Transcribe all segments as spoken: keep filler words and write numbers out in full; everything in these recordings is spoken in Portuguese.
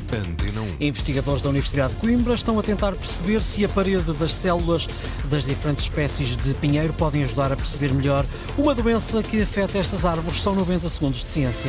Antena um. Investigadores da Universidade de Coimbra estão a tentar perceber se a parede das células das diferentes espécies de pinheiro podem ajudar a perceber melhor uma doença que afeta estas árvores. São noventa segundos de ciência.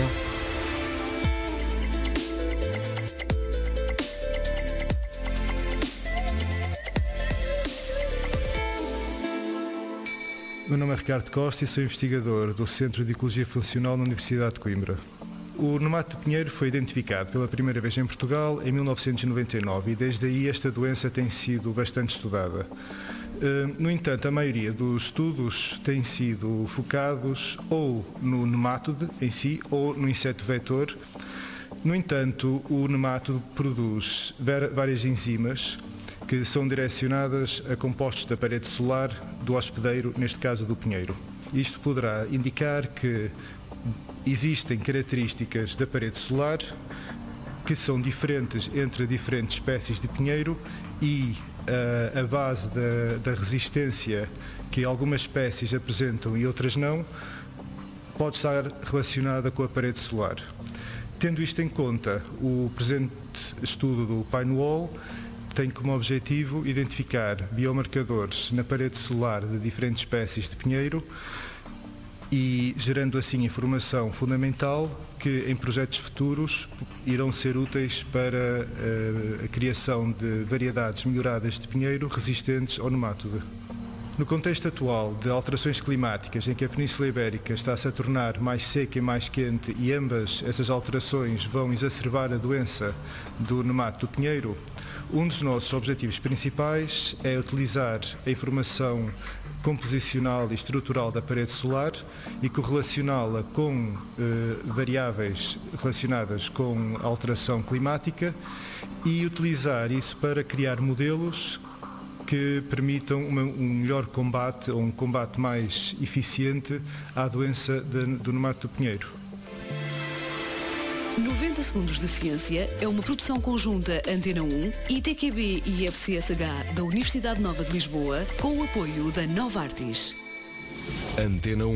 Meu nome é Ricardo Costa e sou investigador do Centro de Ecologia Funcional na Universidade de Coimbra. O nemato do pinheiro foi identificado pela primeira vez em Portugal em mil novecentos e noventa e nove e desde aí esta doença tem sido bastante estudada. No entanto, a maioria dos estudos têm sido focados ou no nemátodo em si ou no inseto vetor. No entanto, o nemátodo produz várias enzimas que são direcionadas a compostos da parede solar do hospedeiro, neste caso do pinheiro. Isto poderá indicar que existem características da parede solar que são diferentes entre diferentes espécies de pinheiro e uh, a base da, da resistência que algumas espécies apresentam e outras não pode estar relacionada com a parede solar. Tendo isto em conta, o presente estudo do PineWall tem como objetivo identificar biomarcadores na parede solar de diferentes espécies de pinheiro e gerando assim informação fundamental que em projetos futuros irão ser úteis para a, a criação de variedades melhoradas de pinheiro resistentes ao nemátodo. No contexto atual de alterações climáticas, em que a Península Ibérica está-se a tornar mais seca e mais quente e ambas essas alterações vão exacerbar a doença do nemato do pinheiro, um dos nossos objetivos principais é utilizar a informação composicional e estrutural da parede solar e correlacioná-la com eh, variáveis relacionadas com a alteração climática e utilizar isso para criar modelos que permitam uma, um melhor combate ou um combate mais eficiente à doença de, do nemato do pinheiro. noventa segundos de ciência é uma produção conjunta Antena um, I T Q B e F C S H da Universidade Nova de Lisboa, com o apoio da Novartis. Antena um.